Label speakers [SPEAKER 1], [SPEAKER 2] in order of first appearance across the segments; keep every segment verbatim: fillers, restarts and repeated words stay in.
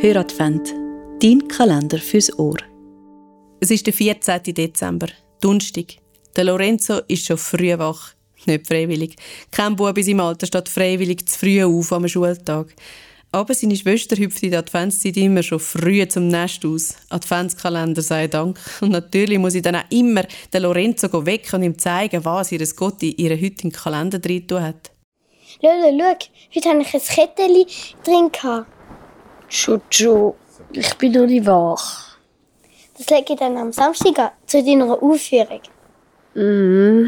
[SPEAKER 1] Höradvent, dein Kalender fürs Ohr. Es ist der vierzehnten Dezember, Donnerstag. Der Lorenzo ist schon früh wach, nicht freiwillig. Kein Bub in seinem Alter steht freiwillig zu früh auf am Schultag. Aber seine Schwester hüpft in der Adventszeit immer schon früh zum Nest aus. Adventskalender sei Dank. Und natürlich muss ich dann auch immer den Lorenzo wecken und ihm zeigen, was ihr Gott in ihren heutigen Kalender drin hat.
[SPEAKER 2] Lolo, schau, heute habe ich ein Kettchen drin gehabt.
[SPEAKER 3] Jojo, ich bin noch nicht wach.
[SPEAKER 2] Das lege ich dann am Samstag an, zu deiner Aufführung.
[SPEAKER 3] Mhm.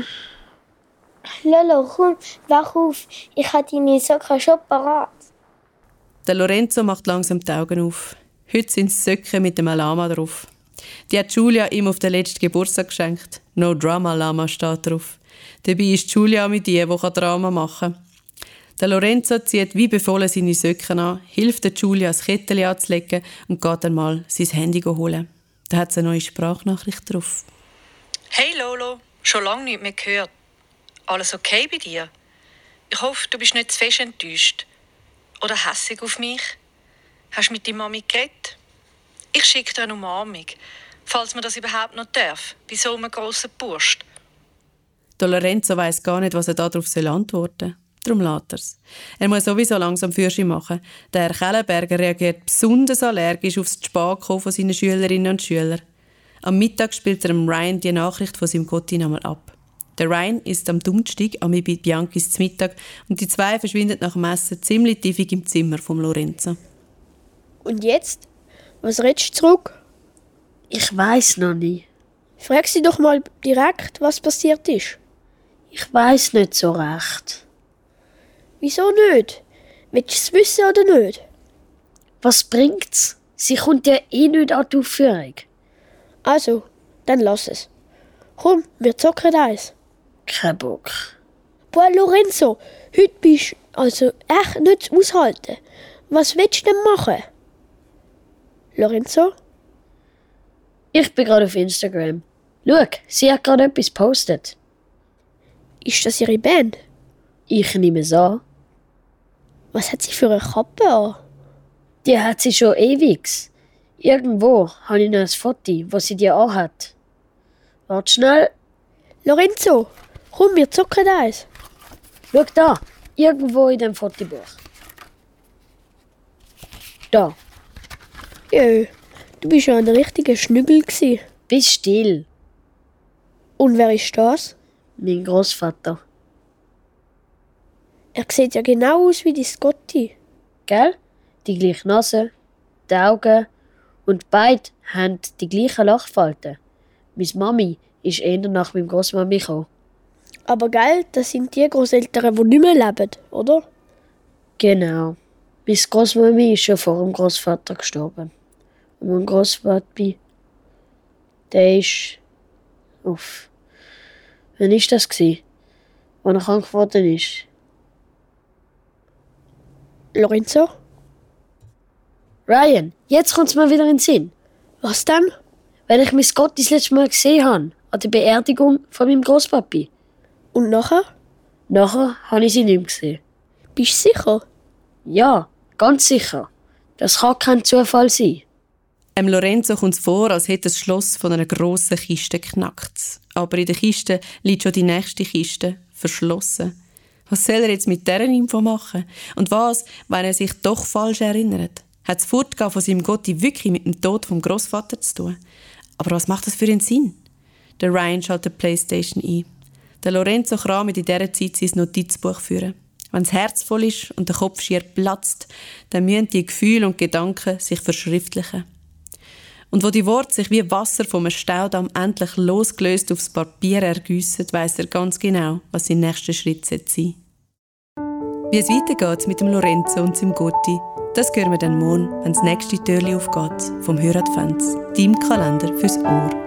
[SPEAKER 2] Lolo, komm, wach auf. Ich habe deine Socken schon parat.
[SPEAKER 1] Der Lorenzo macht langsam die Augen auf. Heute sind es Socken mit dem Lama drauf. Die hat Julia ihm auf den letzten Geburtstag geschenkt. «No Drama Lama» steht drauf. Dabei ist Julia mit die, die Drama machen kann. Der Lorenzo zieht wie befohlen seine Socken an, hilft der Julia, das Kettchen anzulegen und geht dann mal sein Handy holen. Da hat sie eine neue Sprachnachricht drauf.
[SPEAKER 4] «Hey Lolo, schon lange nichts mehr gehört. Alles okay bei dir? Ich hoffe, du bist nicht zu fest enttäuscht. Oder hässig auf mich? Hast du mit deiner Mami geredet? Ich schicke dir eine Umarmung, falls man das überhaupt noch darf, bei so einem grossen Burst.»
[SPEAKER 1] Der Lorenzo weiss gar nicht, was er darauf antworten soll. Darum lässt er es. Er muss sowieso langsam Führerschein machen. Der Herr Kellenberger reagiert besonders allergisch auf das Spatkommen von seinen Schülerinnen und Schülern. Am Mittag spielt er dem Ryan die Nachricht von seinem Gotti nochmal ab. Der Ryan ist am Donnerstag am bei Biankis zu Mittag und die zwei verschwinden nach dem Essen ziemlich tief im Zimmer von Lorenzo.
[SPEAKER 3] Und jetzt? Was redest du zurück? Ich weiss noch nicht.
[SPEAKER 5] Frag sie doch mal direkt, was passiert ist.
[SPEAKER 3] Ich weiss nicht so recht.
[SPEAKER 5] Wieso nicht? Willst du es wissen oder nicht?
[SPEAKER 3] Was bringt's? Sie kommt ja eh nicht an die Aufführung.
[SPEAKER 5] Also, dann lass es. Komm, wir zocken eins.
[SPEAKER 3] Kein Bock.
[SPEAKER 5] Boah, Lorenzo, heute bist du also echt nicht zu aushalten. Was willst du denn machen? Lorenzo?
[SPEAKER 3] Ich bin gerade auf Instagram. Schau, sie hat gerade etwas gepostet.
[SPEAKER 5] Ist das ihre Band?
[SPEAKER 3] Ich nehme es an.
[SPEAKER 5] Was hat sie für eine Kappe an?
[SPEAKER 3] Die hat sie schon ewig. Irgendwo habe ich noch ein Foto, das sie dir anhat. Warte schnell.
[SPEAKER 5] Lorenzo, komm, wir zocken eins.
[SPEAKER 3] Schau da, irgendwo in dem Fotobuch. Da.
[SPEAKER 5] Jö, du bist ja ein richtiger Schnüggel gsi.
[SPEAKER 3] Bist still.
[SPEAKER 5] Und wer ist das?
[SPEAKER 3] Mein Großvater.
[SPEAKER 5] Er sieht ja genau aus wie dein Gotti.
[SPEAKER 3] Gell? Die gleiche Nase, die Augen und beide haben die gleichen Lachfalten. Meine Mami ist eher nach meinem Großmami gekommen.
[SPEAKER 5] Aber gell, das sind die Großeltern, die nicht mehr leben, oder?
[SPEAKER 3] Genau. Meine Großmami ist schon vor dem Großvater gestorben. Und mein Großpapi, der ist auf. Wann war das? Als er krank geworden ist?
[SPEAKER 5] Lorenzo?
[SPEAKER 3] Ryan, jetzt kommt es mir wieder in den Sinn.
[SPEAKER 5] Was denn?
[SPEAKER 3] Wenn ich mein Gott das letzte Mal gesehen habe, an der Beerdigung von meinem Großpapi.
[SPEAKER 5] Und nachher?
[SPEAKER 3] Nachher habe ich sie nicht mehr gesehen.
[SPEAKER 5] Bist du sicher?
[SPEAKER 3] Ja, ganz sicher. Das kann kein Zufall sein.
[SPEAKER 1] Em Lorenzo kommt es vor, als hätte das Schloss von einer grossen Kiste geknackt. Aber in der Kiste liegt schon die nächste Kiste, verschlossen. Was soll er jetzt mit dieser Info machen? Und was, wenn er sich doch falsch erinnert? Hat das Fortgehen von seinem Gotti wirklich mit dem Tod vom Großvater zu tun? Aber was macht das für einen Sinn? Der Ryan schaltet die Playstation ein. Der Lorenzo kramt in dieser Zeit sein Notizbuch führen. Wenn das Herz voll ist und der Kopf schier platzt, dann müssen die Gefühle und Gedanken sich verschriftlichen. Und wo die Worte sich wie Wasser vom Staudamm endlich losgelöst aufs Papier ergiessen, weiss er ganz genau, was sein nächster Schritt sein sollte. Wie es weitergeht mit dem Lorenzo und seinem Gotti, das hören wir dann morgen, wenn das nächste Türchen aufgeht vom Höradvent, deinem Kalender fürs Ohr.